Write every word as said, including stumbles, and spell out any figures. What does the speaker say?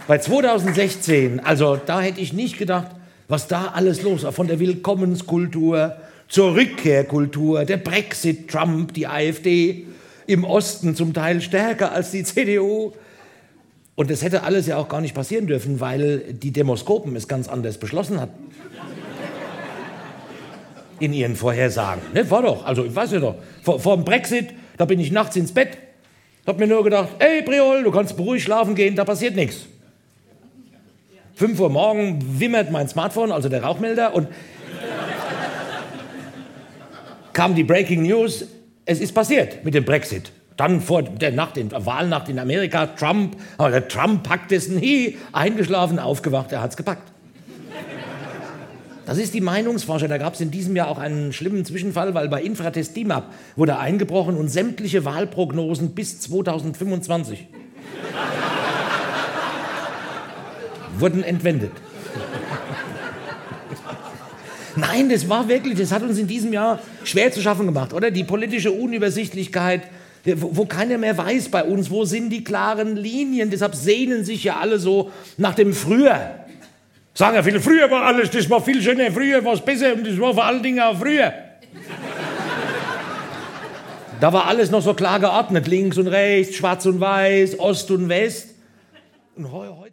Bei zweitausendsechzehn, also da hätte ich nicht gedacht, was da alles los war. Von der Willkommenskultur zur Rückkehrkultur, der Brexit, Trump, die AfD, im Osten zum Teil stärker als die C D U. Und das hätte alles ja auch gar nicht passieren dürfen, weil die Demoskopen es ganz anders beschlossen hatten. In ihren Vorhersagen. Ne, war doch, also ich weiß ja doch, vor, vor dem Brexit, da bin ich nachts ins Bett, hab mir nur gedacht, ey Priol, du kannst beruhigt schlafen gehen, da passiert nichts. fünf Uhr morgen wimmert mein Smartphone, also der Rauchmelder, und kam die Breaking News, es ist passiert mit dem Brexit. Dann vor der Nacht, in der Wahlnacht in Amerika, Trump, aber der Trump packt es nie, eingeschlafen, aufgewacht, er hat's gepackt. Das ist die Meinungsforscher. Da gab es in diesem Jahr auch einen schlimmen Zwischenfall, weil bei Infratest DIMAP wurde eingebrochen und sämtliche Wahlprognosen bis zweitausendfünfundzwanzig wurden entwendet. Nein, das war wirklich, das hat uns in diesem Jahr schwer zu schaffen gemacht, oder? Die politische Unübersichtlichkeit, wo, wo keiner mehr weiß bei uns, wo sind die klaren Linien. Deshalb sehnen sich ja alle so nach dem Früher. Sagen ja viele, früher war alles, das war viel schöner, früher war es besser und das war vor allen Dingen auch früher. Da war alles noch so klar geordnet, links und rechts, schwarz und weiß, Ost und West. Und heute